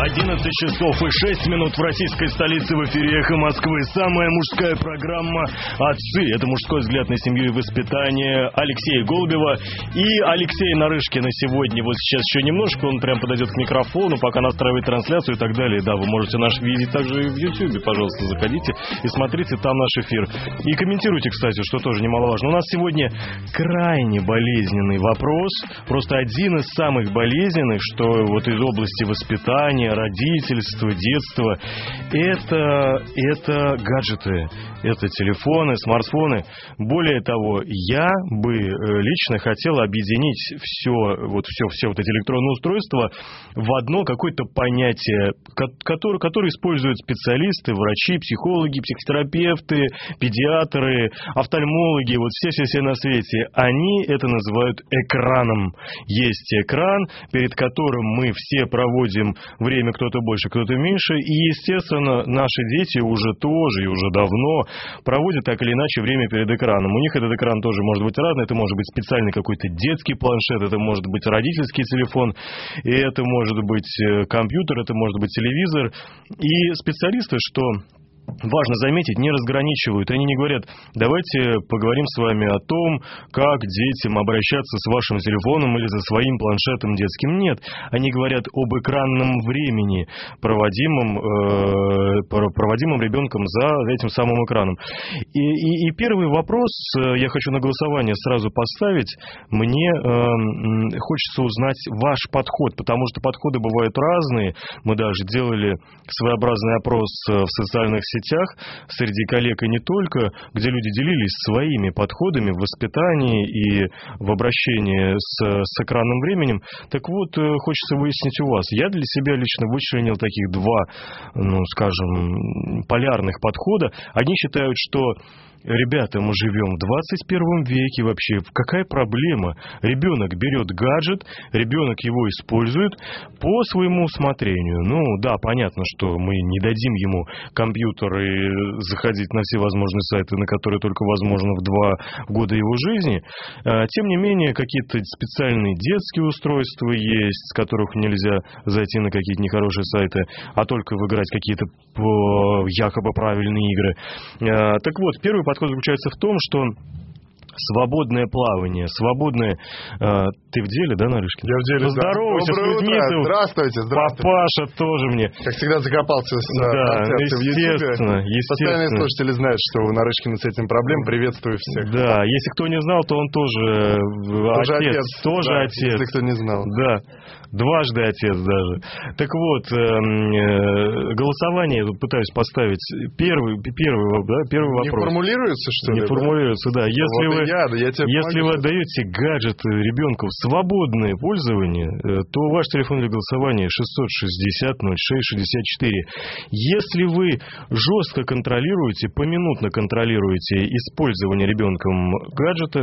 11 часов и 6 минут в российской столице, в эфире «Эхо Москвы». Самая мужская программа «Отцы». Это мужской взгляд на семью и воспитание Алексея Голубева и Алексея Нарышкина сегодня. Вот сейчас еще немножко, он прям подойдет к микрофону, пока настраивает трансляцию и так далее. Да, вы можете наш видеть также и в YouTube. Пожалуйста, заходите и смотрите там наш эфир. И комментируйте, кстати, что тоже немаловажно. У нас сегодня крайне болезненный вопрос. Просто один из самых болезненных, что вот из области воспитания, родительства, детства, это гаджеты, это телефоны, смартфоны. Более того, я бы лично хотел объединить все вот эти электронные устройства в одно какое-то понятие, которое используют специалисты, врачи, психологи, психотерапевты, педиатры, офтальмологи, вот все на свете. Они это называют экраном. Есть экран, перед которым мы все проводим время, кто-то больше, кто-то меньше, и, естественно, наши дети уже тоже и уже давно проводят так или иначе время перед экраном. У них этот экран тоже может быть разный, это может быть специальный какой-то детский планшет, это может быть родительский телефон, и это может быть компьютер, это может быть телевизор. И специалисты, что важно заметить, не разграничивают. Они не говорят: давайте поговорим с вами о том, как детям обращаться с вашим телефоном или со своим планшетом детским. Нет. Они говорят об экранном времени, проводимом ребенком за этим самым экраном. И первый вопрос я хочу на голосование сразу поставить. Мне хочется узнать ваш подход, потому что подходы бывают разные. Мы даже делали своеобразный опрос в социальных сетях среди коллег и не только, где люди делились своими подходами в воспитании и в обращении с экранным временем. Так вот, хочется выяснить у вас. Я для себя лично вычленил таких два, полярных подхода. Они считают, что ребята, мы живем в 21 веке вообще. Какая проблема? Ребенок берет гаджет, ребенок его использует по своему усмотрению. Ну, да, понятно, что мы не дадим ему компьютер и заходить на все возможные сайты, на которые только возможно в 2 года его жизни. Тем не менее, какие-то специальные детские устройства есть, с которых нельзя зайти на какие-то нехорошие сайты, а только выиграть какие-то якобы правильные игры. Так вот, первый подход заключается в том, что свободное плавание, свободное... Ты в деле, да, Нарышкин? Я в деле, да. Здоровайся с людьми. Здравствуйте. Папаша тоже мне. Как всегда закопался в естественно. Постоянные слушатели знают, что у Нарышкина с этим проблем. Приветствую всех. Да, если кто не знал, то он тоже отец. Тоже да, отец. Если кто не знал. Да. Дважды отец даже. Так вот, голосование я тут пытаюсь поставить. Первый вопрос. Не формулируется, что ли? Не формулируется, да. Если вы отдаете гаджет ребенку в свободное пользование, то ваш телефон для голосования 660-06-64. Если вы жестко контролируете, поминутно контролируете использование ребенком гаджета,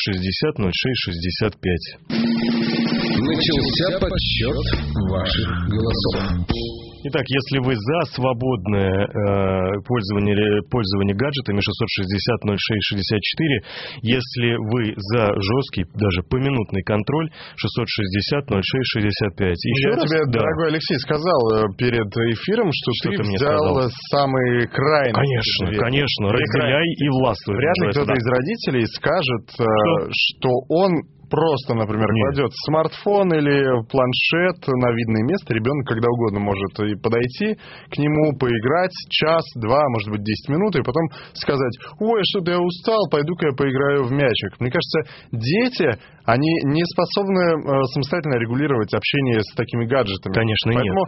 660-06-65. Начался подсчет ваших голосов. Итак, если вы за свободное пользование гаджетами, 660-06-64. Если вы за жесткий, даже поминутный контроль, 660-06-65. Я тебе, дорогой Алексей, сказал перед эфиром, что ты взял самый крайний. Конечно. Разделяй и властвуй. Вряд ли кто-то из родителей скажет, что он просто, например, кладет смартфон или планшет на видное место, ребенок когда угодно может и подойти к нему, поиграть час, 2, может быть, 10 минут, и потом сказать: ой, что-то я устал, пойду-ка я поиграю в мячик. Мне кажется, дети, они не способны самостоятельно регулировать общение с такими гаджетами. Конечно, поэтому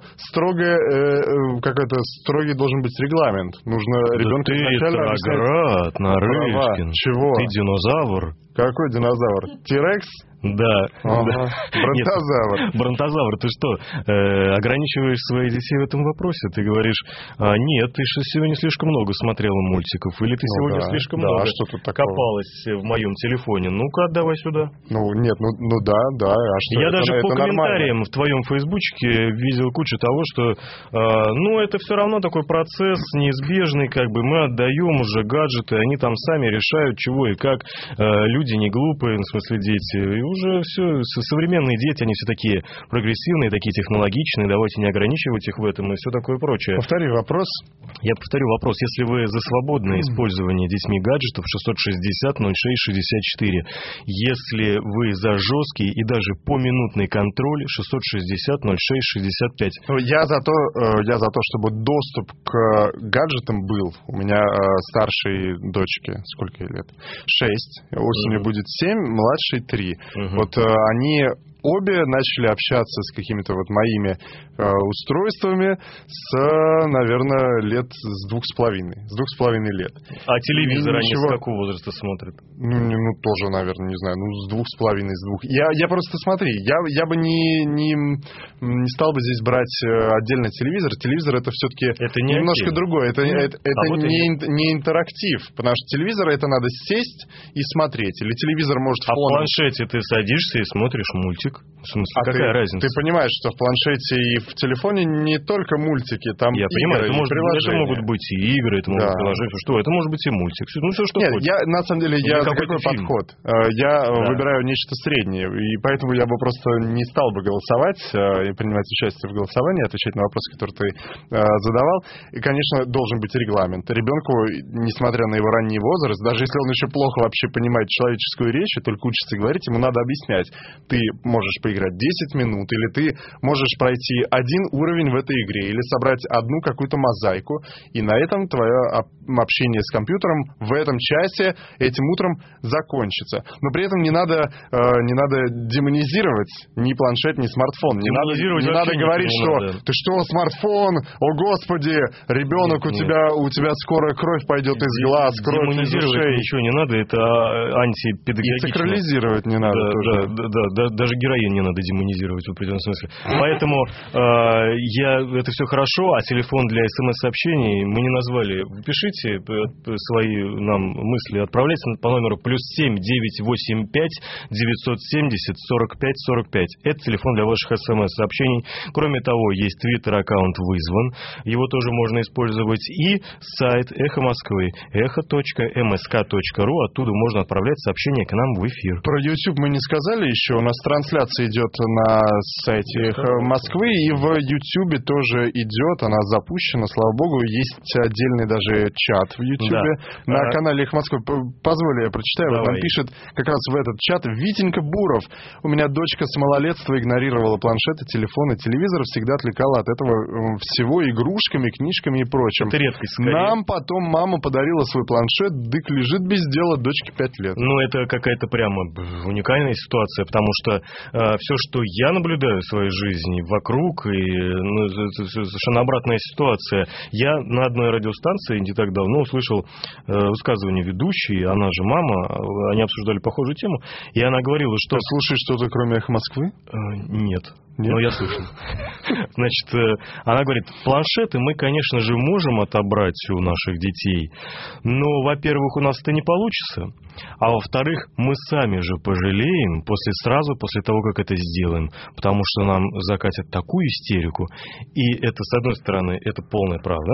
строгий должен быть регламент. Нужно ребенку изначально объяснять Нарышкин. Чего? Ты динозавр. Какой динозавр? Тирекс? Да. Бронтозавр. Бронтозавр, ты что, ограничиваешь своих детей в этом вопросе? Ты говоришь: нет, ты сегодня слишком много смотрела мультиков, или ты сегодня слишком много копалась в моем телефоне. Ну-ка, отдавай сюда. Да. А что? Я даже по комментариям нормально. в твоем фейсбучке видел кучу того, что это все равно такой процесс неизбежный, как бы мы отдаем уже гаджеты, они там сами решают, чего и как. Люди не глупые, в смысле дети. И уже все, современные дети, они все такие прогрессивные, такие технологичные, давайте не ограничивать их в этом и все такое прочее. Повтори вопрос. Я повторю вопрос. Если вы за свободное использование детьми гаджетов, 660-06-64. Если вы за жесткий и даже поминутный контроль, 660-06-65. Я за то, чтобы доступ к гаджетам был. У меня старшей дочке, сколько ей лет? 6. Осенью будет 7, младшей 3. Вот они обе начали общаться с какими-то вот моими устройствами наверное, лет с 2,5. С 2,5 лет. А телевизор они с какого возраста смотрят? Ну, тоже, наверное, не знаю. С 2,5, с 2. Я просто, смотри, я бы не стал бы здесь брать отдельно телевизор. Телевизор это все-таки немножко другое. Это не интерактив. Потому что телевизор это надо сесть и смотреть. Или телевизор может фоном. А в планшете ты садишься и смотришь мультик. В смысле, какая разница? Ты понимаешь, что в планшете и в телефоне не только мультики, там я игры, понимаю, это могут быть и игры, это могут быть приложения. Что? Это может быть и мультик. Ну, все, что хочешь. На самом деле, какой подход? Я выбираю нечто среднее, и поэтому я бы просто не стал бы голосовать и принимать участие в голосовании, отвечать на вопросы, которые ты задавал. И, конечно, должен быть регламент. Ребенку, несмотря на его ранний возраст, даже если он еще плохо вообще понимает человеческую речь и только учится говорить, ему надо объяснять. Ты можешь поиграть 10 минут, или ты можешь пройти один уровень в этой игре, или собрать одну какую-то мозаику, и на этом твое общение с компьютером в этом часе этим утром закончится. Но при этом не надо демонизировать ни планшет, ни смартфон. Не надо говорить, что ты что, смартфон, о господи, ребенок, у тебя скоро кровь пойдет из глаз, кровь из ушей. Ничего не надо, это антипедагогично. И сакрализировать не надо тоже. Да, даже героин не надо демонизировать в определенном смысле. Поэтому это все хорошо, а телефон для смс-сообщений мы не назвали. Пишите свои нам мысли, отправляйте по номеру +7 985 970 45 45. Это телефон для ваших смс-сообщений. Кроме того, есть твиттер-аккаунт «Вызван». Его тоже можно использовать. И сайт «Эхо Москвы» echo.msk.ru. Оттуда можно отправлять сообщения к нам в эфир. Про YouTube мы не сказали еще. У нас трансляция идет на сайте «Эхо Москвы». И в YouTube тоже идет. Она запущена, слава богу. Есть отдельный даже чат в YouTube на канале «Эхо Москвы». Позволь, я прочитаю. Вот он пишет как раз в этот чат: Витенька Буров. У меня дочка с малолетства игнорировала планшеты, телефоны, телевизор, всегда отвлекала от этого всего игрушками, книжками и прочим. Это редкость, скорее. Нам потом мама подарила свой планшет, дык лежит без дела, дочке 5 лет. Ну, это какая-то прямо уникальная ситуация, потому что все, что я наблюдаю в своей жизни вокруг, это совершенно обратная ситуация. Я на одной радиостанции не так давно услышал высказывание ведущей, она же мама, они обсуждали похожую тему, и она говорила, что... Ты слушаешь что-то, кроме «Эхо Москвы»? Нет. Но я слышал. Значит, она говорит, планшеты мы, конечно же, можем отобрать у наших детей, но, во-первых, у нас это не получится, а во-вторых, мы сами же пожалеем сразу после того, как это сделаем, потому что нам закатят такую истерику, и это, с одной стороны, это полная правда.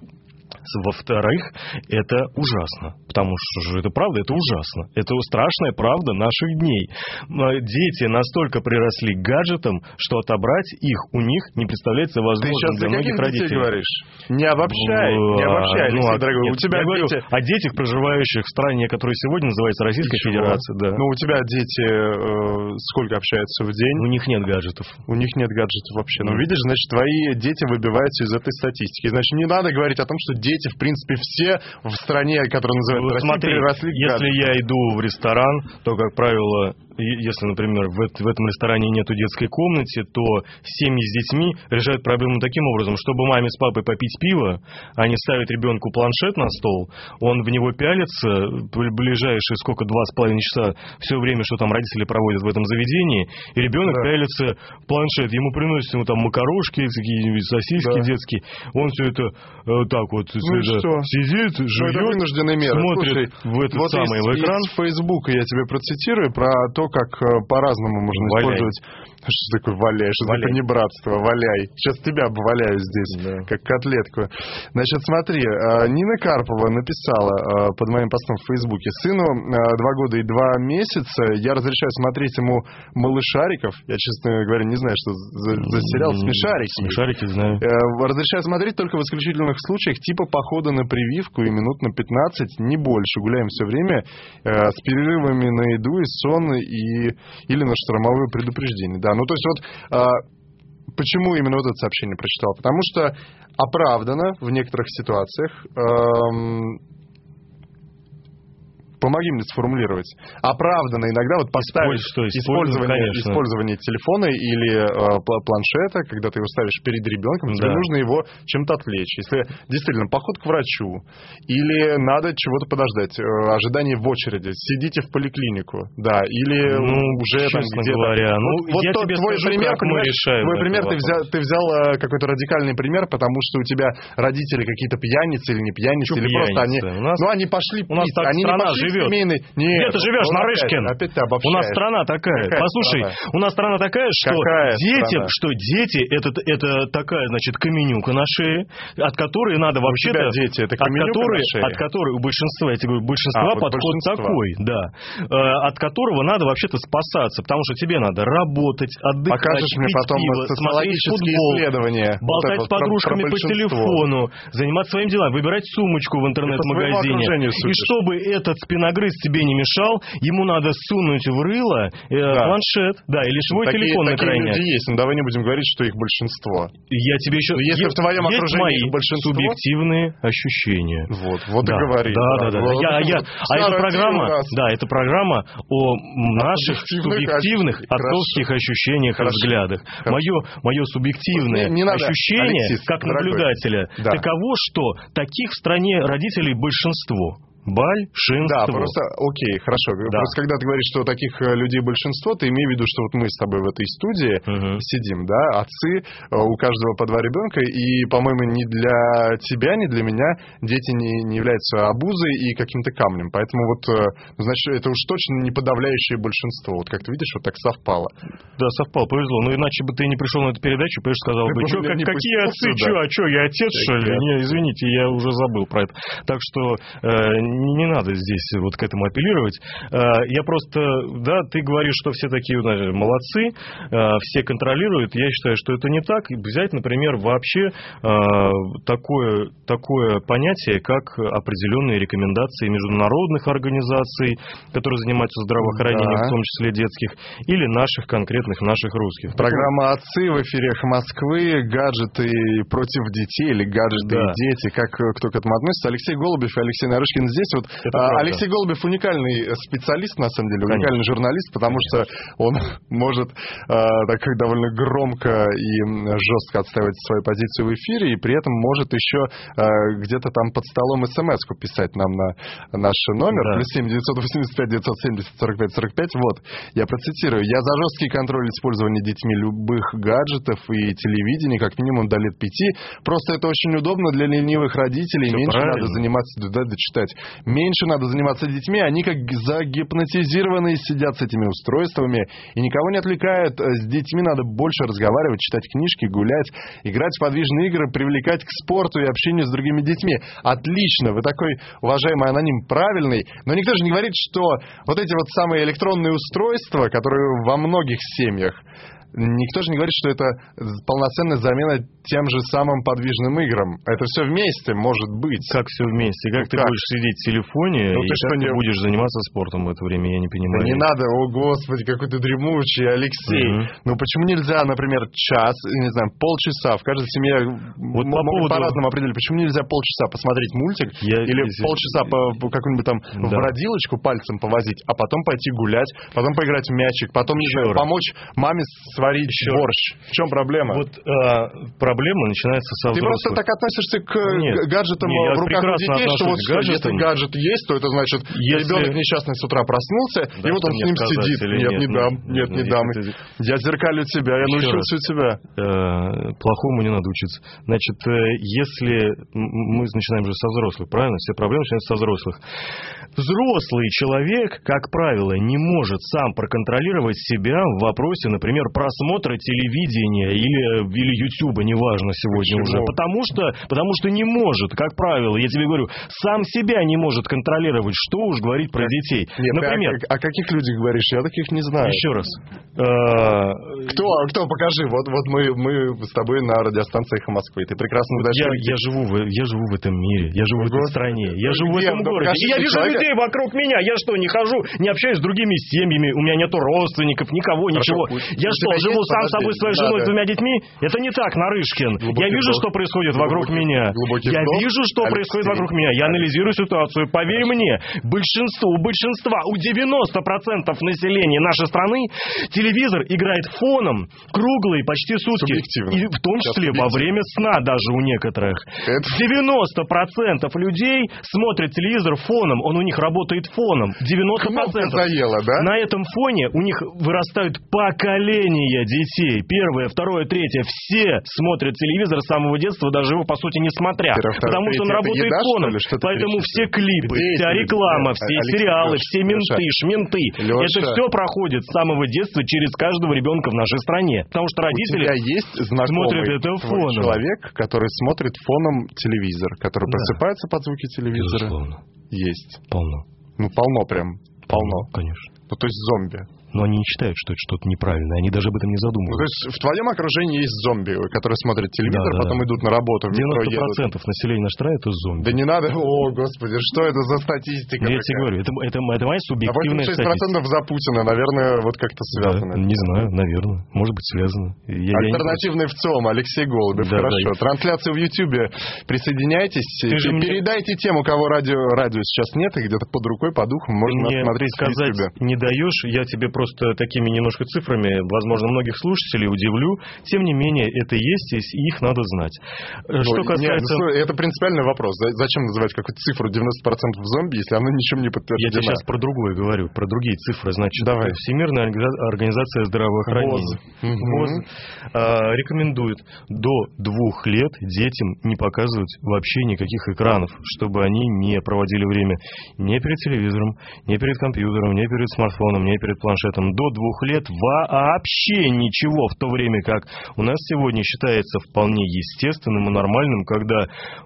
Во-вторых, это ужасно, потому что это правда, это ужасно. Это страшная правда наших дней. Дети настолько приросли к гаджетам, что отобрать их у них не представляется возможным для многих родителей. Ты говоришь? Не обобщай, Алексей, дорогой. Нет, я говорю о детях, проживающих в стране, которая сегодня называется Российская Федерация. Да. Ну, у тебя дети сколько общаются в день? У них нет гаджетов. У них нет гаджетов вообще. Ну, видишь, значит, твои дети выбиваются из этой статистики. Значит, не надо говорить о том, что дети, в принципе, все в стране, которая называется Россия, приросли к гаджетам. Если я иду в ресторан, то, как правило, если, например, в этом ресторане нету детской комнаты, то семьи с детьми решают проблему таким образом, чтобы маме с папой попить пиво, они ставят ребенку планшет на стол, он в него пялится ближайшие 2,5 часа, все время, что там родители проводят в этом заведении, и ребенок пялится в планшет, ему приносят там макарошки, какие-нибудь сосиски детские, он все это так вот сидит, жует, вынужденная мера. смотрит в этот самый экран. Из Фейсбука я тебе процитирую про то, то, как по-разному можно использовать... Что такое валяй? Что такое понебратство? Валяй. Сейчас тебя обваляю здесь, как котлетку. Значит, смотри, Нина Карпова написала под моим постом в Фейсбуке: сыну 2 года и 2 месяца, я разрешаю смотреть ему «Малышариков». Я, честно говоря, не знаю, что за сериал «Смешарики». Смешарики знаю. Разрешаю смотреть только в исключительных случаях, типа похода на прививку и минут на 15, не больше. Гуляем все время с перерывами на еду и сон или на штормовое предупреждение. Да, ну то есть вот почему именно вот это сообщение прочитал? Потому что оправдано в некоторых ситуациях. Помоги мне сформулировать. Оправданно иногда вот поставить использование телефона или планшета, когда ты его ставишь перед ребенком, тебе нужно его чем-то отвлечь. Если действительно поход к врачу, или надо чего-то подождать, ожидание в очереди, сидите в поликлинику, да, или уже там где-то... говоря, вот я тебе твой скажу, пример, как мы решаем твой пример, вопрос. ты взял какой-то радикальный пример, потому что у тебя родители какие-то пьяницы или не пьяницы, или просто они пошли пить, они не пошли семейный... Где ты живешь, Нарышкин? Опять ты обобщаешь. У нас страна такая. Послушай, у нас страна такая, что дети это такая, значит, каменюка на шее, от которой надо вообще-то... дети, это каменюка на шее? От которой у большинства, я тебе говорю, большинства подход такой, да. От которого надо вообще-то спасаться, потому что тебе надо работать, отдыхать, покажешь мне потом социологические исследования. Болтать с подружками по телефону, заниматься своими делами, выбирать сумочку в интернет-магазине. И чтобы этот спиногрыз тебе не мешал, ему надо сунуть в рыло планшет, или свой телефон на крайняк. Такие люди есть, но давай не будем говорить, что их большинство. Я тебе еще... Если в твоем окружении их большинство... субъективные ощущения. Вот и говори. Это программа о наших субъективных отцовских ощущениях и взглядах. Мое субъективное ощущение, Алексей, как наблюдателя, таково, что таких в стране родителей большинство. Большинство. Да, просто, окей, хорошо. Да. Просто когда ты говоришь, что таких людей большинство, ты имеешь в виду, что вот мы с тобой в этой студии сидим, да, отцы, у каждого по 2 ребенка, и, по-моему, ни для тебя, ни для меня дети не являются обузой и каким-то камнем. Поэтому вот, значит, это уж точно не подавляющее большинство. Вот как ты видишь, вот так совпало. Да, совпало, повезло. Но иначе бы ты не пришел на эту передачу, потому что сказал бы, какие отцы, я отец, что ли? Не, извините, я уже забыл про это. Так что... не надо здесь вот к этому апеллировать. Я просто, ты говоришь, что все такие молодцы, все контролируют. Я считаю, что это не так. Взять, например, вообще такое понятие, как определенные рекомендации международных организаций, которые занимаются здравоохранением, в том числе детских, или наших русских. Программа «Отцы» в эфире «Эхо Москвы», гаджеты против детей или гаджеты и дети, как кто к этому относится. Алексей Голубев и Алексей Нарышкин здесь. Вот Алексей Голубев уникальный специалист, на самом деле, уникальный журналист, потому что он может так довольно громко и жестко отстаивать свою позицию в эфире, и при этом может еще где-то там под столом смс-ку писать нам на наш номер, +7 985 970 45 45. Вот, я процитирую. Я за жесткий контроль использования детьми любых гаджетов и телевидения, как минимум до лет 5. Просто это очень удобно для ленивых родителей. Все меньше правильно. надо заниматься, дочитать. Меньше надо заниматься детьми, они как загипнотизированные сидят с этими устройствами и никого не отвлекают. С детьми надо больше разговаривать, читать книжки, гулять, играть в подвижные игры, привлекать к спорту и общению с другими детьми. Отлично, вы такой, уважаемый аноним, правильный, но никто же не говорит, что вот эти вот самые электронные устройства, которые во многих семьях, никто же не говорит, что это полноценная замена тем же самым подвижным играм. Это все вместе может быть. Как все вместе? Как ты будешь сидеть в телефоне, и как ты будешь заниматься спортом в это время, я не понимаю. Да не надо, о господи, какой ты дремучий, Алексей. Ну почему нельзя, например, час, не знаю, полчаса, в каждой семье вот могут по-разному определить. Почему нельзя полчаса посмотреть мультик или полчаса по какую-нибудь там в бродилочку пальцем повозить, а потом пойти гулять, потом поиграть в мячик, потом помочь маме с варить борщ. В чем проблема? Вот проблема начинается со взрослых. Ты просто так относишься к гаджетам в руках у детей, что вот если гаджет есть, то это значит, ребенок несчастный с утра проснулся, и вот он с ним сидит. Нет, не дам. Я зеркалю тебя, я научился у тебя. Плохому не надо учиться. Значит, если мы начинаем же со взрослых, правильно? Все проблемы начинаются со взрослых. Взрослый человек, как правило, не может сам проконтролировать себя в вопросе, например, просмотра телевидения или Ютуба, неважно сегодня. Почему? Уже. Потому что не может, как правило, я тебе говорю, сам себя не может контролировать, что уж говорить про детей. Нет, например, о каких людях говоришь? Я таких не знаю. Еще раз. Кто? Покажи. Вот мы с тобой на радиостанции «Эхо Москвы». Ты прекрасно знаешь. Я живу в этом мире, я живу в этой стране, я живу в этом городе. И я вижу людей вокруг меня. Я что, не хожу, не общаюсь с другими семьями, у меня нету родственников, никого, ничего. Я что, живу сам с собой, своей женой, с двумя детьми? Это не так, Нарышкин. Я вижу, что происходит вокруг меня. Я вижу, что происходит вокруг меня. Я анализирую ситуацию. Поверь мне, у большинства, у 90% населения нашей страны телевизор играет фоном круглые почти сутки. И в том числе во время сна даже у некоторых. 90% людей смотрят телевизор фоном. Он у них работает фоном. 90%. Заело, да? На этом фоне у них вырастают поколения детей. Первое, второе, третье. Все смотрят телевизор с самого детства, даже его, по сути, не смотря. Потому что он работает фоном. Поэтому все клипы, вся реклама, все сериалы, все менты, шменты. Это все проходит с самого детства через каждого ребенка в нашей стране. Потому что родители смотрят это фоном. Человек, который смотрит фоном телевизор, который просыпается под звуки телевизора. Безусловно. Есть. Полно. Полно прям. Полно. Конечно. То есть зомби. Но они не считают, что это что-то неправильное. Они даже об этом не задумываются. То есть в твоем окружении есть зомби, которые смотрят телевизор, потом идут на работу. 90% населения нашей страны — это зомби. Да не надо. О, господи, что это за статистика? Я тебе говорю, это моя субъективная статистика. 86% за Путина, наверное, вот как-то связано. Не знаю, наверное. Может быть, связано. Альтернативный ВЦИОМ, Алексей Голубев. Хорошо. Трансляция в Ютьюбе. Присоединяйтесь. Передайте тем, у кого радио сейчас нет, и где-то под рукой, по духу можно смотреть в Ютьюбе. Не даешь, я тебе просто такими немножко цифрами, возможно, многих слушателей удивлю. Тем не менее, это есть, и их надо знать. Что касается... Это принципиальный вопрос. Зачем называть какую-то цифру 90% зомби, если она ничем не подтверждена? Я тебе сейчас про другое говорю, про другие цифры. Значит, Всемирная организация здравоохранения ВОЗ рекомендует до 2 лет детям не показывать вообще никаких экранов, чтобы они не проводили время ни перед телевизором, ни перед компьютером, ни перед смартфоном, ни перед планшетом. До 2 лет вообще ничего, в то время как у нас сегодня считается вполне естественным и нормальным, когда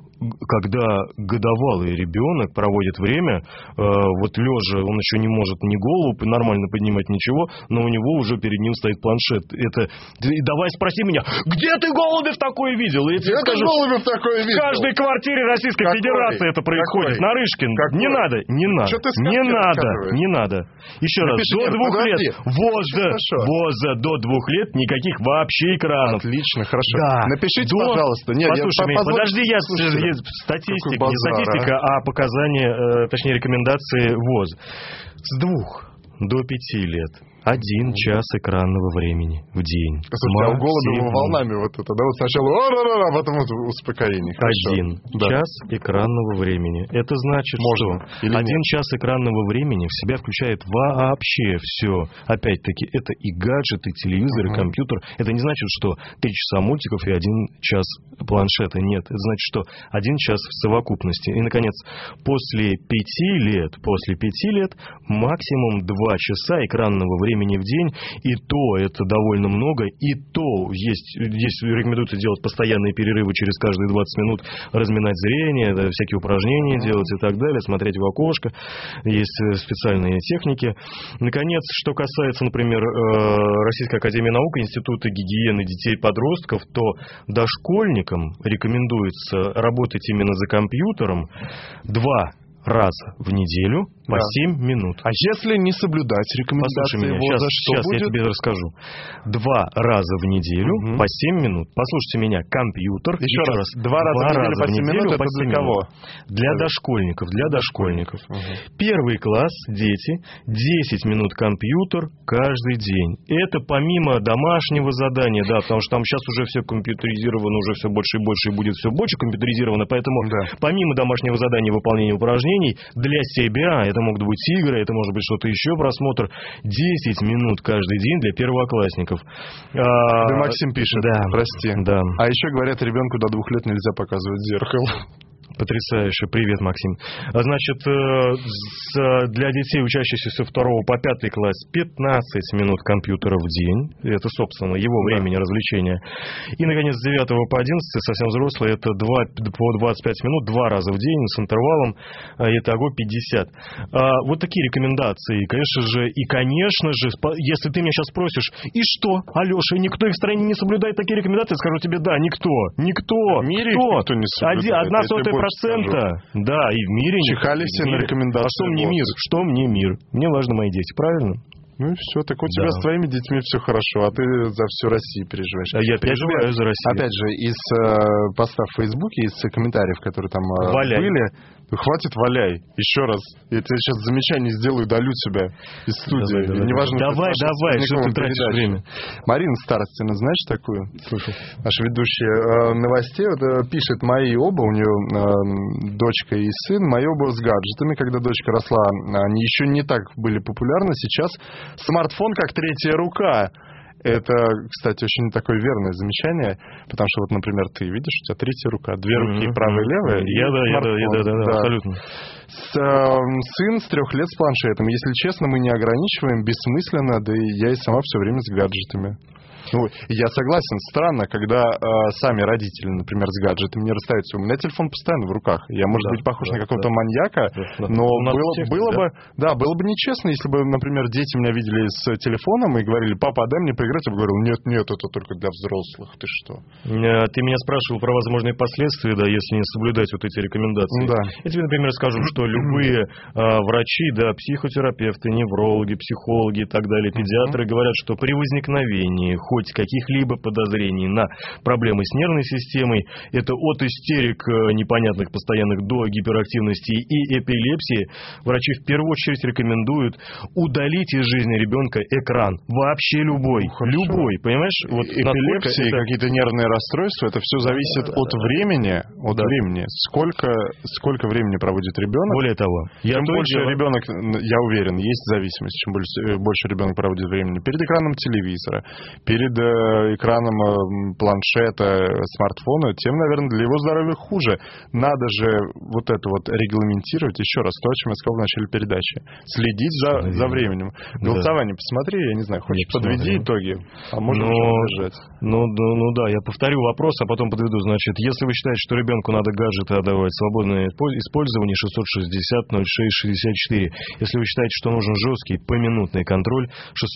годовалый ребенок проводит время, вот лежа, он еще не может ни голову нормально поднимать, ничего, но у него уже перед ним стоит планшет. Давай спроси меня, где ты Голубев такое видел? Я тебе скажу, в каждой квартире Российской Федерации это происходит. Нарышкин, не надо. Еще раз, до 2 лет. ВОЗа до 2 лет никаких вообще экранов. Отлично, хорошо. Напишите, пожалуйста. Послушай, подожди, не статистика, а показания, точнее рекомендации ВОЗ. С 2 до 5 лет 1 час экранного времени в день. Слушай, а у Голубева волнами вот это, да? Вот сначала а потом успокоение. 1 час экранного времени. Это значит, что 1 час экранного времени в себя включает вообще все. Опять-таки, это и гаджеты, и телевизор, и компьютер. Это не значит, что 3 часа мультиков и 1 час планшета. Нет, это значит, что 1 час в совокупности. И, наконец, после 5 лет максимум 2 часа экранного времени в день, и то это довольно много, и то здесь рекомендуется делать постоянные перерывы через каждые 20 минут, разминать зрение, всякие упражнения делать и так далее, смотреть в окошко, есть специальные техники. Наконец, что касается, например, Российской академии наук, Института гигиены детей и подростков, то дошкольникам рекомендуется работать именно за компьютером 2 раза в неделю, по 7 минут. А если не соблюдать рекомендации ВОЗа, сейчас я тебе расскажу. 2 раза в неделю по 7 минут. Послушайте меня, компьютер. Еще раз, 2 раза в неделю это для кого? Для дошкольников. Первый класс, дети, 10 минут компьютер каждый день. Это помимо домашнего задания, да, потому что там сейчас уже все компьютеризировано, уже все больше и больше, и будет все больше компьютеризировано, поэтому помимо домашнего задания выполнения упражнений, для себя, это могут быть игры, это может быть что-то еще, просмотр, 10 минут каждый день для первоклассников. Да, Максим пишет, прости. Да. А еще говорят, ребенку до 2 лет нельзя показывать зеркало. Потрясающе. Привет, Максим. Значит, для детей, учащихся со 2 по 5 класс, 15 минут компьютера в день. Это, собственно, его времени развлечения. И, наконец, с 9 по 11, совсем взрослые, это по 25 минут, 2 раза в день с интервалом. Итого 50. Вот такие рекомендации. Конечно же, если ты меня сейчас спросишь, и что, Алеша, никто их в стране не соблюдает такие рекомендации? Я скажу тебе, да, никто. В мире никто не соблюдает. 1/100%. Да, и в мире чихали все на рекомендации. А что мне мир? Что мне мир? Мне важны мои дети, правильно? Ну и все, так у тебя с твоими детьми все хорошо, а ты за всю Россию переживаешь. А я переживаю за Россию. Опять же, из поста в Фейсбуке, из комментариев, которые там были, хватит валяй. Еще раз. Я тебе сейчас замечание сделаю, долю тебя из студии. Неважно, давай, что ты тратишь время. Марина Старостина, знаешь такую? Слушай. Наша ведущая новостей пишет, мои оба, у нее дочка и сын, мои оба с гаджетами. Когда дочка росла, они еще не так были популярны. Сейчас смартфон как третья рука. Это, кстати, очень такое верное замечание, потому что, вот, например, ты видишь, у тебя третья рука, 2 руки, правая и левая, да, абсолютно. Сын с 3 лет с планшетом. Если честно, мы не ограничиваем, бессмысленно, да и я и сама все время с гаджетами. Ну, я согласен, странно, когда сами родители, например, с гаджетами не расстаются. У меня телефон постоянно в руках. Я, может быть, похож на какого-то маньяка, но было бы нечестно, если бы, например, дети меня видели с телефоном и говорили, папа, дай мне поиграть. Я бы говорил, нет, это только для взрослых. Ты что? Ты меня спрашивал про возможные последствия, да, если не соблюдать вот эти рекомендации. Да. Я тебе, например, скажу, что любые врачи, да, психотерапевты, неврологи, психологи и так далее, педиатры говорят, что при возникновении хоть каких-либо подозрений на проблемы с нервной системой, это от истерик непонятных постоянных до гиперактивности и эпилепсии, врачи в первую очередь рекомендуют удалить из жизни ребенка экран. Вообще любой. Любой, понимаешь? Вот эпилепсия и какие-то нервные расстройства, это все зависит от времени. Времени. Сколько времени проводит ребенок? Более того, чем больше ребенок, я уверен, есть зависимость, чем больше ребенок проводит времени перед экраном телевизора, перед экраном планшета, смартфона, тем, наверное, для его здоровья хуже. Надо же вот это вот регламентировать. Еще раз, то, о чем я сказал в начале передачи. Следить за временем. Голосование посмотри, я не знаю, хочешь, подведи итоги, а можно держать. Да, я повторю вопрос, а потом подведу. Значит, если вы считаете, что ребенку надо гаджеты отдавать свободное использование, 660-06-64. Если вы считаете, что нужен жесткий поминутный контроль,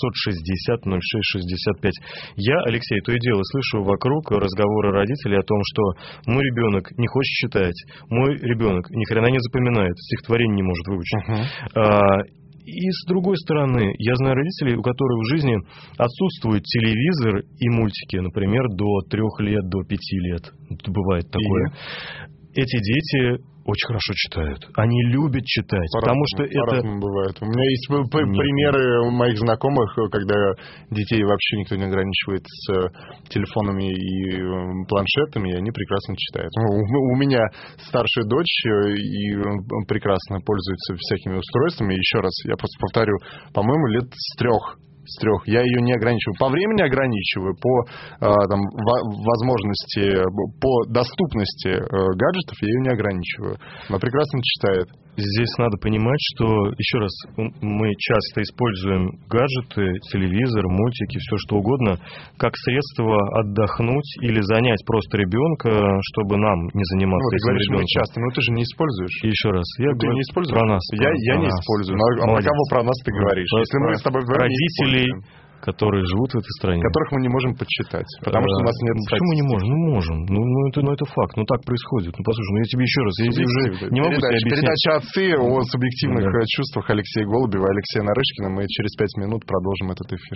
660-06-65. Я, Алексей, то и дело слышу вокруг разговоры родителей о том, что мой ребенок не хочет читать, мой ребенок ни хрена не запоминает, стихотворение не может выучить. И с другой стороны, я знаю родителей, у которых в жизни отсутствует телевизор и мультики, например, до 3 лет, до 5 лет. Это бывает такое. Эти дети очень хорошо читают. Они любят читать, потому что это... бывает. У меня есть примеры моих знакомых, когда детей вообще никто не ограничивает с телефонами и планшетами, и они прекрасно читают. У меня старшая дочь и прекрасно пользуется всякими устройствами. Еще раз, я просто повторю, по-моему, лет с 3. Я ее не ограничиваю. По времени ограничиваю, по возможности, по доступности гаджетов я ее не ограничиваю. Она прекрасно читает. Здесь надо понимать, что, еще раз, мы часто используем гаджеты, телевизор, мультики, все что угодно, как средство отдохнуть или занять просто ребенка, чтобы нам не заниматься этим говоришь, ребенком. Часто, но ты же не используешь. Еще раз, я говорю не используешь? Про нас. Я не использую. Но про кого про нас ты говоришь? Если мы с тобой родителей. которые живут в этой стране. Которых мы не можем подсчитать, потому что у нас нет статистики. Почему не можем? Ну, можем. Это факт. Ну, так происходит. Ну, послушай, я тебе еще раз... Я уже не могу тебе объяснить. Передача «Отцы» о субъективных чувствах Алексея Голубева и Алексея Нарышкина. Мы через 5 минут продолжим этот эфир.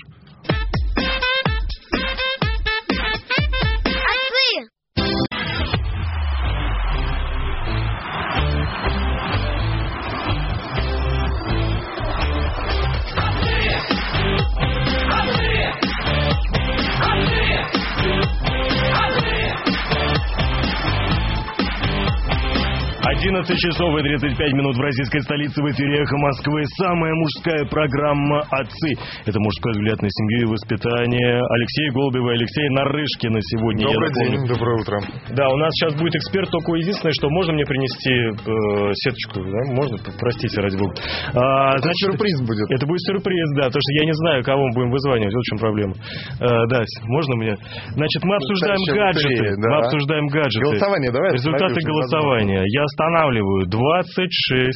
11 часов и 35 минут в российской столице, в эфире «Эхо Москвы». Самая мужская программа «Отцы». Это мужской взгляд на семью и воспитание. Алексей Голубев и Алексей Нарышкина сегодня. Добрый день, доброе утро. Да, у нас сейчас будет эксперт, только единственное, что можно мне принести сеточку, да? Можно? Простите, ради бога. Значит, сюрприз будет. Это будет сюрприз, да, потому что я не знаю, кого мы будем вызванивать. Вот в чем проблема. Да, можно мне? Значит, мы обсуждаем гаджеты. Да. Мы обсуждаем гаджеты. Голосование, давай. Результаты голосования. Я останавливаю. 26,5%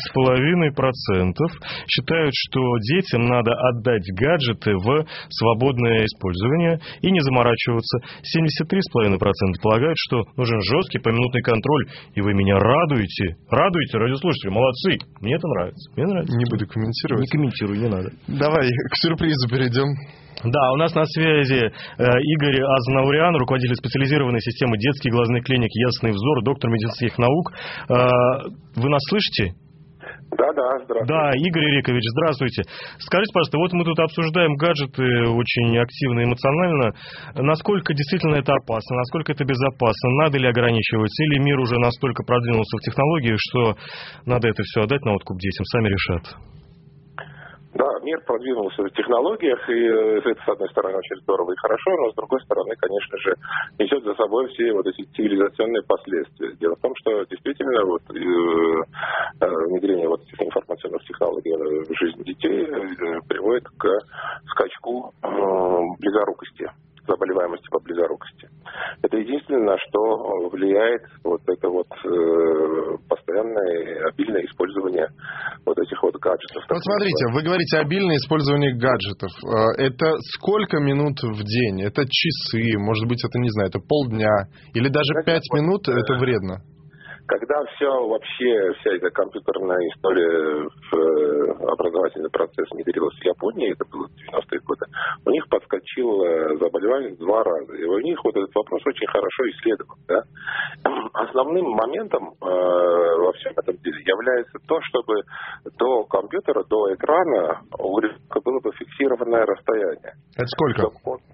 считают, что детям надо отдать гаджеты в свободное использование и не заморачиваться. 73,5% полагают, что нужен жесткий поминутный контроль. И вы меня радуете. Радуете, радиослушатели. Молодцы. Мне это нравится. Мне нравится. Не буду комментировать. Не комментирую, не надо. Давай к сюрпризу перейдем. Да, у нас на связи Игорь Азнауриан, руководитель специализированной системы детских глазных клиник «Ясный взор», доктор медицинских наук. Вы нас слышите? Да, здравствуйте. Да, Игорь Ирикович, здравствуйте. Скажите, пожалуйста, вот мы тут обсуждаем гаджеты очень активно, эмоционально. Насколько действительно это опасно, насколько это безопасно, надо ли ограничивать, или мир уже настолько продвинулся в технологиях, что надо это все отдать на откуп детям, сами решат? Да, мир продвинулся в технологиях, и это, с одной стороны, очень здорово и хорошо, но с другой стороны, конечно же, несет за собой все вот эти цивилизационные последствия. Дело в том, что действительно внедрение вот этих информационных технологий в жизнь детей приводит к скачку близорукости, заболеваемости по близорукости. Это единственное, на что влияет вот это вот постоянное обильное использование вот этих вот гаджетов. Вот смотрите, вы говорите обильное использование гаджетов. Это сколько минут в день? Это часы, может быть, это, не знаю, это полдня, или даже 5 минут это вредно? Когда вся эта компьютерная история в образовательный процесс внедрилась в Японии, это было в 90-е годы, у них подскочило заболевание в 2 раза. И у них вот этот вопрос очень хорошо исследован. Да? Основным моментом во всем этом деле является то, чтобы до компьютера, до экрана у ребенка было бы фиксированное расстояние. Это сколько?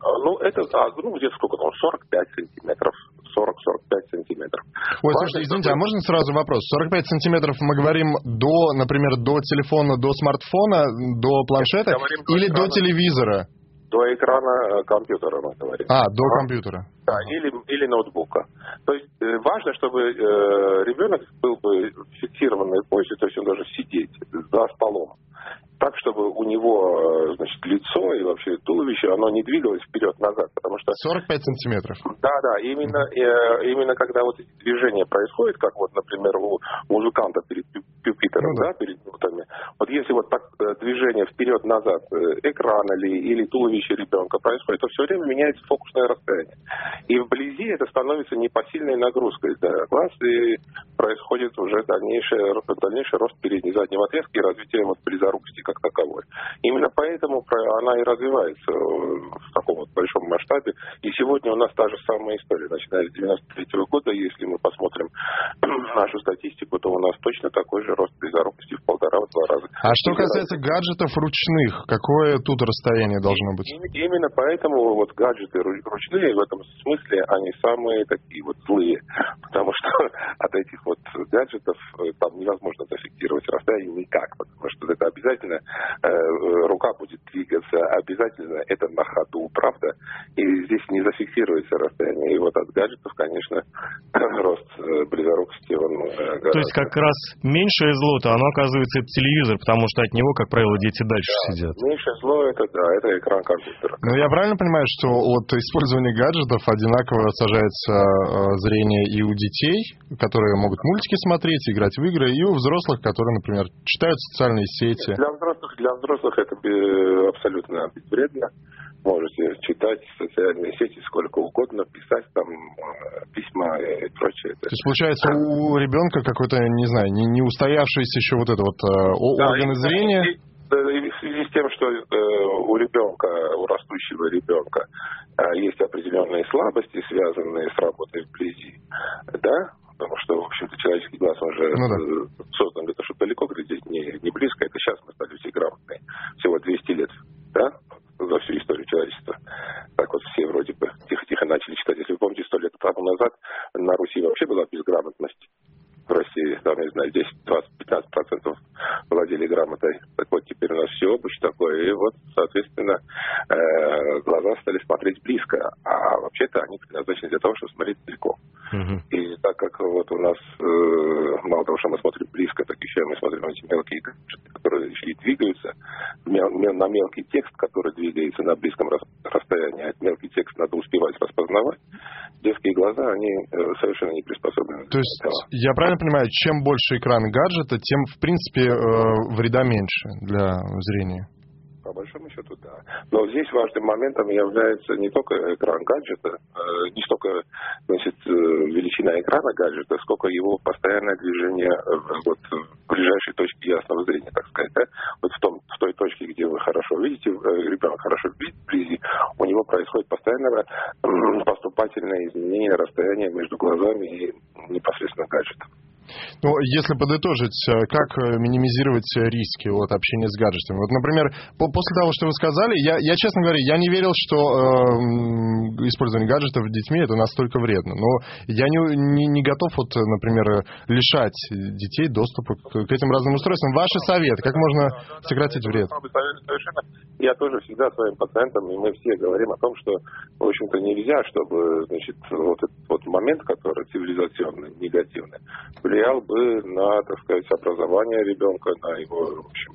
Где-то сколько? 45 сантиметров. 40-45 сантиметров. Ой, слушайте, извините, а можно сразу вопрос? 45 сантиметров мы говорим например, до телефона, до смартфона, до планшета или до телевизора? До экрана компьютера, мы говорим. До компьютера. Да, или ноутбука. То есть важно, чтобы ребенок был бы в фиксированной позе, то есть он должен сидеть за столом. Так, чтобы у него, лицо и вообще туловище, оно не двигалось вперед-назад, потому что... 45 сантиметров. Да, именно когда вот эти движения происходят, как вот, например, у музыканта перед пюпитером, перед нотами. Вот если вот так движение вперед-назад экрана или туловища ребенка происходит, то все время меняется фокусное расстояние. И вблизи это становится непосильной нагрузкой для глаз, и происходит уже дальнейший рост передней и заднего отрезка и развитие вот близорукости как таковой. Именно поэтому она и развивается в таком вот большом масштабе. И сегодня у нас та же самая история. Начиная с 93 года, если мы посмотрим нашу статистику, то у нас точно такой же рост близорукости в 1,5-2 раза. А что касается гаджетов ручных, какое тут расстояние должно быть? Именно поэтому вот гаджеты ручные в этом смысле, они самые такие вот злые. Потому что от этих вот гаджетов там невозможно зафиксировать расстояние никак. Потому что это обязательно рука будет двигаться, обязательно это на ходу, правда? И здесь не зафиксируется расстояние. И вот от гаджетов, конечно, рост близорукости, он... То есть как раз меньшее зло-то, оно оказывается это телевизор, потому что от него, как правило, дети дальше сидят. Меньшее зло это экран компьютера. Но я правильно понимаю, что от использования гаджетов одинаково сажается зрение и у детей, которые могут мультики смотреть, играть в игры, и у взрослых, которые, например, читают социальные сети? Для взрослых это абсолютно безвредно. можете читать социальные сети сколько угодно, писать там письма и прочее. То есть, получается, у ребенка какой-то, не знаю, не устоявшийся еще вот это вот органы зрения? В связи с тем, что у ребенка, у растущего ребенка есть определенные слабости, связанные с работой вблизи, да, потому что, в общем-то, человеческий глаз, он же создан для того, чтобы далеко глядеть, не близко. Это сейчас мы стали все грамотные. Всего 200 лет, да, за всю историю человечества. Так вот все вроде бы тихо-тихо начали читать. Если вы помните, 100 лет тому назад на Руси вообще была безграмотность. В России, там, я не знаю, 10, 20, 15% владели грамотой. Так вот, теперь у нас все обуч такое. И вот, соответственно, глаза стали смотреть близко. А вообще-то они предназначены для того, чтобы смотреть далеко. И так как вот у нас, мало того, что мы смотрим близко, так еще мы смотрим на эти мелкие, которые еще и двигаются, на мелкий текст, который двигается на близком расстоянии. А мелкий текст надо успевать распознавать. Детские глаза, они совершенно не приспособлены. То есть, я правильно понимаю, чем больше экран гаджета, тем, в принципе, вреда меньше для зрения? По большому счету, да. Но здесь важным моментом является не только экран гаджета, не столько, значит, величина экрана гаджета, сколько его постоянное движение вот, в ближайшей точке ясного зрения, так сказать. Да? Вот в той точке, где вы хорошо видите, ребенок хорошо видит вблизи, у него происходит постоянное поступательное изменение расстояния между глазами и непосредственно гаджетом. Ну, если подытожить, как минимизировать риски от общения с гаджетами? Вот, например, после того, что вы сказали, я честно говоря, я не верил, что использование гаджетов детьми это настолько вредно. Но я не готов, вот, например, лишать детей доступа к этим разным устройствам. Ваши советы, как можно сократить вред? Совершенно. Я тоже всегда своим пациентам, и мы все говорим о том, что, в общем-то, нельзя, чтобы, значит, вот этот вот момент, который цивилизационный, негативный, влиял бы на, так сказать, образование ребенка, на его, в общем,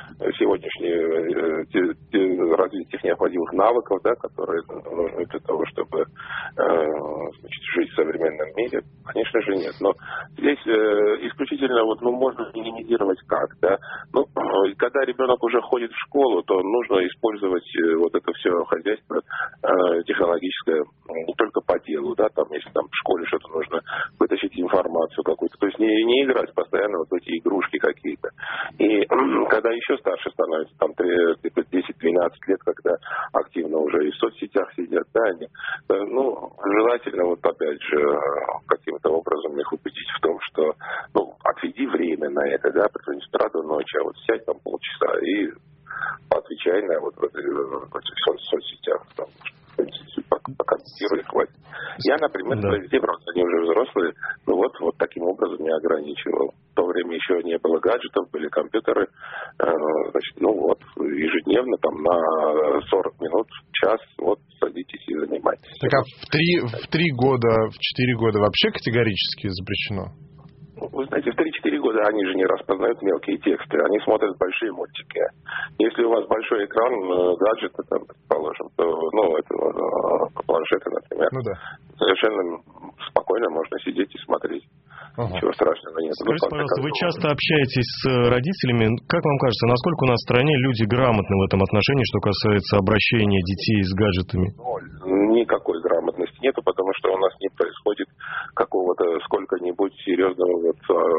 сегодняшнее развитие тех необходимых навыков, да, которые нужны для того, чтобы значит, жить в современном мире. Конечно же, нет. Но здесь исключительно вот, можно минимизировать как, да. Ну, когда ребенок уже ходит в школу, то нужно использовать вот это все хозяйство технологическое не только по делу, да, там, если там в школе что-то нужно вытащить информацию какую-то, то есть не играть постоянно вот в эти игрушки какие-то. И когда еще старше становится, там 10-12 лет, когда активно уже и в соцсетях сидят, да, они, ну, желательно вот опять же каким-то образом их убедить в том, что, ну, отведи время на это, да, не с утра до ночи, а вот сядь там полчаса и отвечай на вот в этих соцсетях, там, покомментируй, хватит. Я, например, детей, правда, они уже взрослые, но вот таким образом не ограничивал. В то время еще не было гаджетов, были компьютеры, значит, ну вот, ежедневно, там, на 40 минут, час, вот, садитесь и занимайтесь. Так а в 3 года, в 4 года вообще категорически запрещено? Вы знаете, в 3-4 года они же не распознают мелкие тексты, они смотрят большие мультики. Если у вас большой экран гаджета, там, предположим, то, ну, это планшеты, например, ну, да, совершенно спокойно можно сидеть и смотреть. Ничего страшного нет. Скажите, пожалуйста, вы часто общаетесь с родителями. Как вам кажется, насколько у нас в стране люди грамотны в этом отношении, что касается обращения детей с гаджетами? Никакой грамотности нету, потому что у нас не происходит какого-то сколько-нибудь серьезного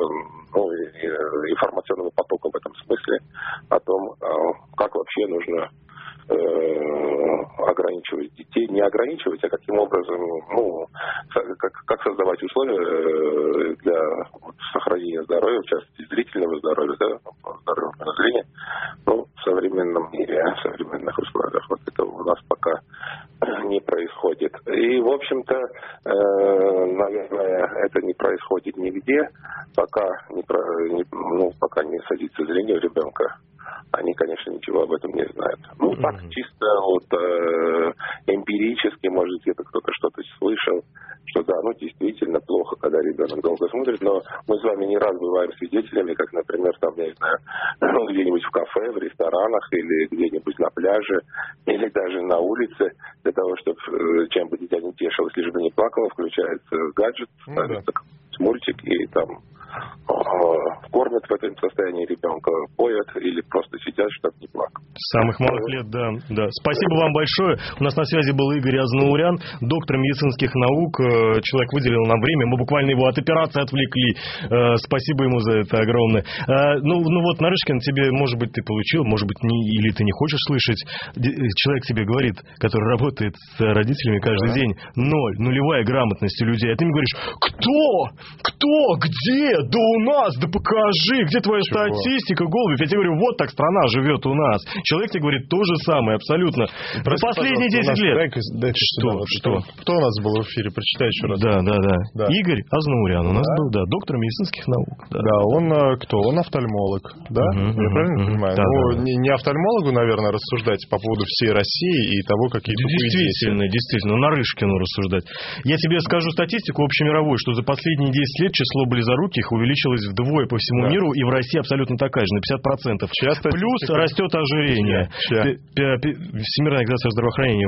информационного потока в этом смысле о том, как вообще нужно ограничивать детей, не ограничивать, а каким образом, ну, как создавать условия для сохранения здоровья, в частности, зрительного здоровья, да, здоровья зрения, ну, в современном мире, в современных условиях. Вот это у нас пока не происходит. И, в общем-то, наверное, это не происходит нигде, пока не садится зрение у ребенка. Они, конечно, ничего об этом не знают. Ну, так, чисто вот эмпирически, может, где-то кто-то что-то слышал, что да, ну, действительно плохо, когда ребенок долго смотрит, но мы с вами не раз бываем свидетелями, как, например, там, я не знаю, где-нибудь в кафе, в ресторанах или где-нибудь на пляже, или даже на улице, для того, чтобы чем бы дитя не тешилось, лишь бы не плакало, включается гаджет, ставится мультик, и там кормят в этом состоянии ребенка, поят или просто сидят, чтобы не плакать. С самых малых лет, да. Спасибо вам большое. У нас на связи был Игорь Азнаурян, доктор медицинских наук. Человек выделил нам время, мы буквально его от операции отвлекли. Спасибо ему за это огромное. Ну вот, Нарышкин, тебе, может быть, ты получил, может быть, или ты не хочешь слышать. Человек тебе говорит, который работает с родителями каждый день, нулевая грамотность у людей. А ты мне говоришь, кто, где, да у нас, да покажи, где твоя статистика, Голубев? Я тебе говорю, вот так страна живет у нас. Человек тебе говорит то же самое, абсолютно. За последние 10 лет. Что? Кто у нас был в эфире? Прочитай еще раз. Да. Игорь Азнаурян у нас был, доктор медицинских наук. Да, он кто? Он офтальмолог, да? Я правильно понимаю? Не офтальмологу, наверное, рассуждать по поводу всей России и того, какие Действительно, Нарышкину рассуждать. Я тебе скажу статистику общемировую, что за последние 10 лет число близоруких увеличилось вдвое по всему миру, и в России абсолютно такая же, на 50%. Плюс растет ожирение. Всемирная организация здравоохранения,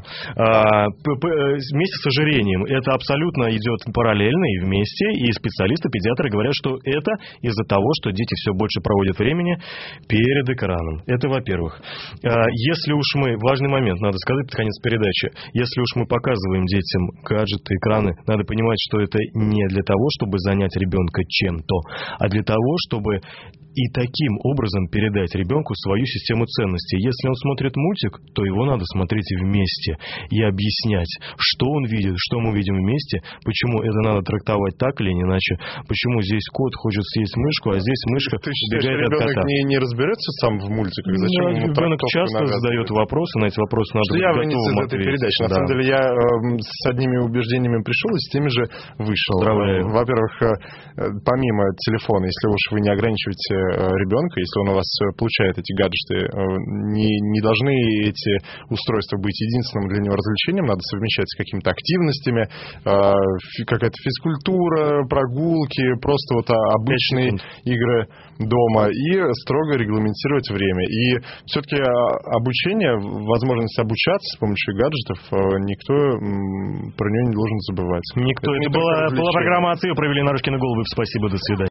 ВОЗ. Вместе с ожирением. Это абсолютно идет параллельно и вместе, и специалисты, педиатры говорят, что это из-за того, что дети все больше проводят времени перед экраном. Это во-первых. Если уж мы, важный момент, надо сказать, это конец передачи, если уж мы показываем детям гаджеты, экраны, надо понимать, что это не для того, чтобы занять ребенка чем-то, а для того, чтобы и таким образом передать ребенку свою систему ценностей. Если он смотрит мультик, то его надо смотреть вместе и объяснять, что он видит, что мы видим вместе, почему это надо трактовать так или иначе, почему здесь кот хочет съесть мышку, а здесь мышка убегает от кота. Ребенок не разберется сам в мультиках? Зачем ему ребенок часто задает вопросы, на эти вопросы надо быть готовым ответить. Я этой передачи. На самом деле я с одними убеждениями пришел и с теми же вышел. Во-первых, помимо телефона, если уж вы не ограничиваете ребенка, если он у вас получает эти гаджеты, не должны эти устройства быть единственным для него развлечением, надо совмещать с какими-то активностями, какая-то физкультура, прогулки, просто вот обычные игры дома и строго регламентировать время. И все-таки обучение, возможность обучаться с помощью гаджетов, никто про нее не должен забывать. Это была программа АЦИО, провели Нарышкин и Голубев. Спасибо, до свидания.